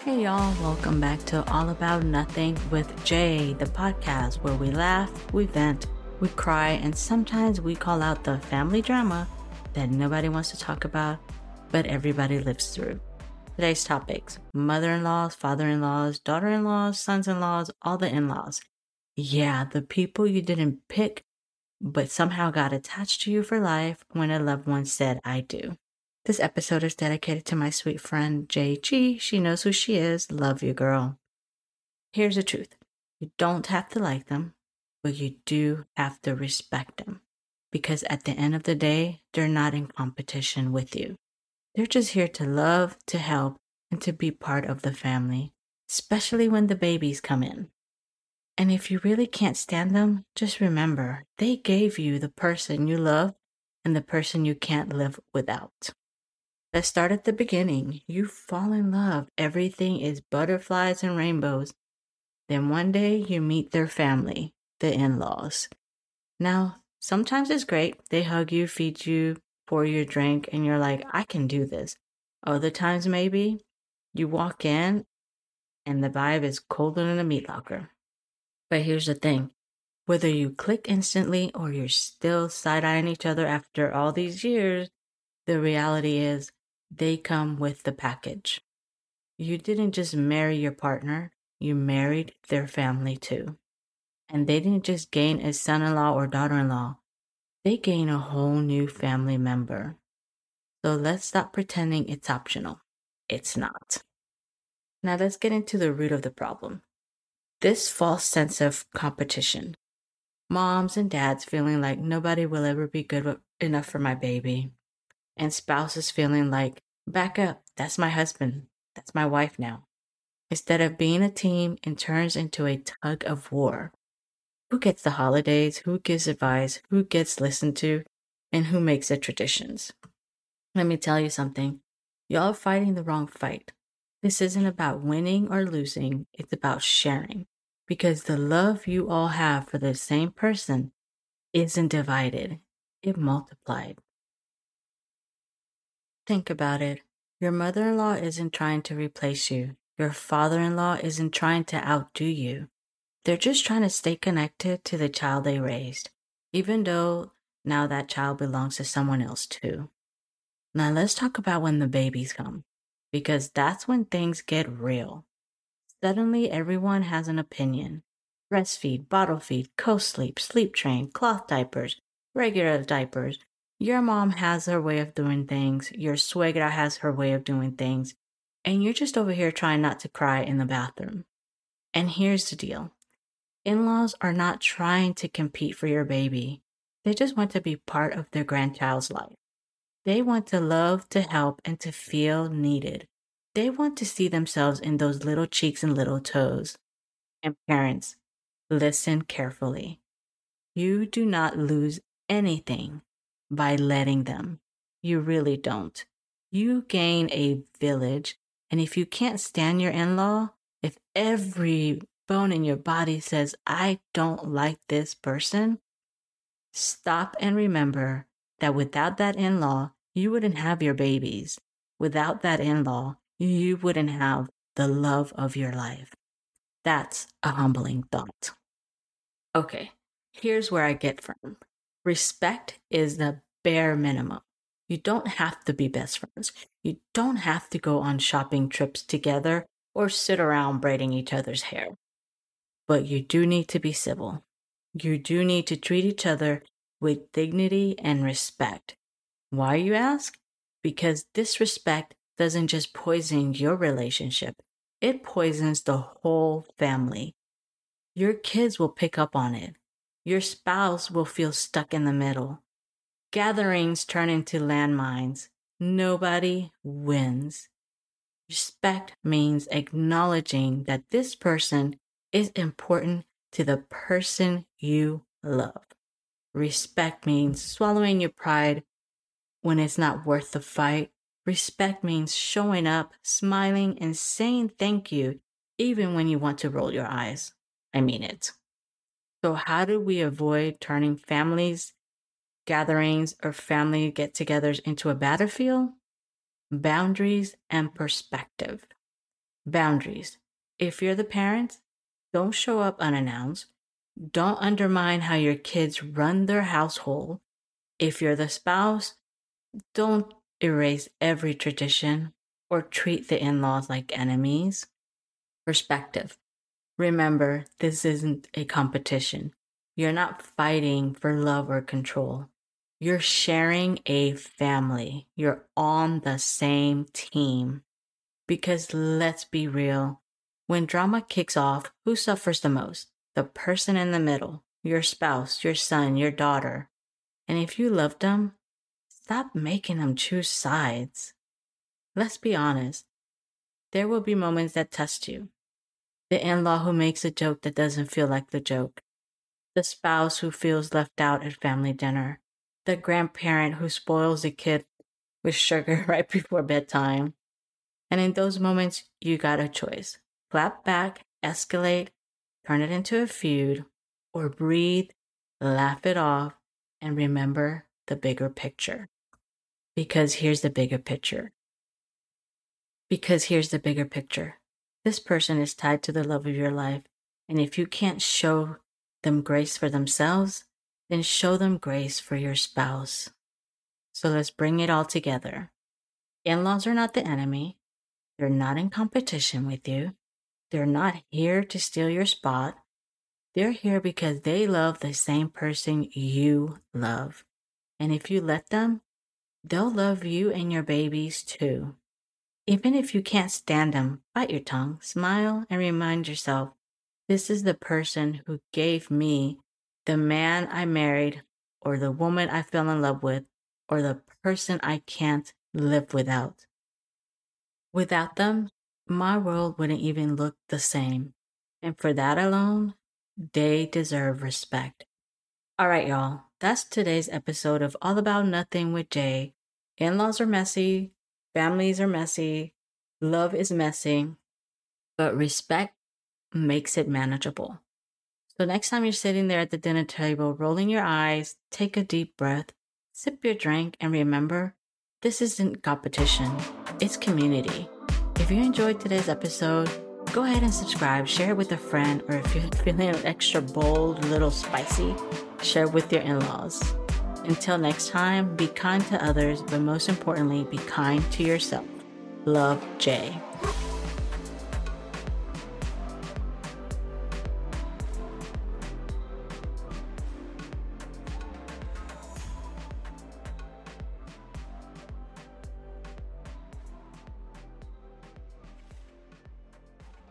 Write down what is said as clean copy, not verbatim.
Hey y'all, welcome back to All About Nothing with Jay, the podcast where we laugh, we vent, we cry, and sometimes we call out the family drama that nobody wants to talk about, but everybody lives through. Today's topics: mother-in-laws, father-in-laws, daughter-in-laws, sons-in-laws, all the in-laws. Yeah, the people you didn't pick, but somehow got attached to you for life when a loved one said, I do. This episode is dedicated to my sweet friend, JG. She knows who she is. Love you, girl. Here's the truth. You don't have to like them, but you do have to respect them. Because at the end of the day, they're not in competition with you. They're just here to love, to help, and to be part of the family, especially when the babies come in. And if you really can't stand them, just remember, they gave you the person you love and the person you can't live without. Let's start at the beginning. You fall in love. Everything is butterflies and rainbows. Then one day you meet their family, the in-laws. Now, sometimes it's great. They hug you, feed you, pour you a drink, and you're like, I can do this. Other times, maybe you walk in and the vibe is colder than a meat locker. But here's the thing. Whether you click instantly or you're still side-eyeing each other after all these years, the reality is they come with the package. You didn't just marry your partner, you married their family too. And they didn't just gain a son-in-law or daughter-in-law, they gain a whole new family member. So let's stop pretending it's optional. It's not. Now let's get into the root of the problem. This false sense of competition. Moms and dads feeling like nobody will ever be good enough for my baby. And spouses feeling like, back up, that's my husband, that's my wife now. Instead of being a team, it turns into a tug of war. Who gets the holidays, who gives advice, who gets listened to, and who makes the traditions? Let me tell you something. Y'all are fighting the wrong fight. This isn't about winning or losing, it's about sharing. Because the love you all have for the same person isn't divided, it multiplied. Think about it. Your mother-in-law isn't trying to replace you. Your father-in-law isn't trying to outdo you. They're just trying to stay connected to the child they raised, even though now that child belongs to someone else too. Now let's talk about when the babies come, because that's when things get real. Suddenly everyone has an opinion. Breastfeed, bottle feed, co-sleep, sleep train, cloth diapers, regular diapers. Your mom has her way of doing things. Your suegra has her way of doing things. And you're just over here trying not to cry in the bathroom. And here's the deal. In-laws are not trying to compete for your baby. They just want to be part of their grandchild's life. They want to love, to help, and to feel needed. They want to see themselves in those little cheeks and little toes. And parents, listen carefully. You do not lose anything by letting them. You really don't. You gain a village, and if you can't stand your in-law, if every bone in your body says, I don't like this person, stop and remember that without that in-law, you wouldn't have your babies. Without that in-law, you wouldn't have the love of your life. That's a humbling thought. Okay, here's where I get from. Respect is the bare minimum. You don't have to be best friends. You don't have to go on shopping trips together or sit around braiding each other's hair. But you do need to be civil. You do need to treat each other with dignity and respect. Why, you ask? Because disrespect doesn't just poison your relationship, it poisons the whole family. Your kids will pick up on it. Your spouse will feel stuck in the middle. Gatherings turn into landmines. Nobody wins. Respect means acknowledging that this person is important to the person you love. Respect means swallowing your pride when it's not worth the fight. Respect means showing up, smiling, and saying thank you, even when you want to roll your eyes. I mean it. So how do we avoid turning families, gatherings, or family get-togethers into a battlefield? Boundaries and perspective. Boundaries. If you're the parent, don't show up unannounced. Don't undermine how your kids run their household. If you're the spouse, don't erase every tradition or treat the in-laws like enemies. Perspective. Remember, this isn't a competition. You're not fighting for love or control. You're sharing a family. You're on the same team. Because let's be real, when drama kicks off, who suffers the most? The person in the middle, your spouse, your son, your daughter. And if you love them, stop making them choose sides. Let's be honest. There will be moments that test you. The in-law who makes a joke that doesn't feel like the joke. The spouse who feels left out at family dinner. The grandparent who spoils the kid with sugar right before bedtime. And in those moments, you got a choice. Clap back, escalate, turn it into a feud, or breathe, laugh it off, and remember the bigger picture. Because here's the bigger picture. This person is tied to the love of your life. And if you can't show them grace for themselves, then show them grace for your spouse. So let's bring it all together. In-laws are not the enemy. They're not in competition with you. They're not here to steal your spot. They're here because they love the same person you love. And if you let them, they'll love you and your babies too. Even if you can't stand them, bite your tongue, smile, and remind yourself, this is the person who gave me the man I married, or the woman I fell in love with, or the person I can't live without. Without them, my world wouldn't even look the same. And for that alone, they deserve respect. All right, y'all. That's today's episode of All About Nothing with Jay. In-laws are messy. Families are messy. Love is messy. But respect makes it manageable. So next time you're sitting there at the dinner table, rolling your eyes, take a deep breath, sip your drink, and remember, this isn't competition. It's community. If you enjoyed today's episode, go ahead and subscribe, share it with a friend, or if you're feeling extra bold, a little spicy, share it with your in-laws. Until next time, be kind to others, but most importantly, be kind to yourself. Love, Jay.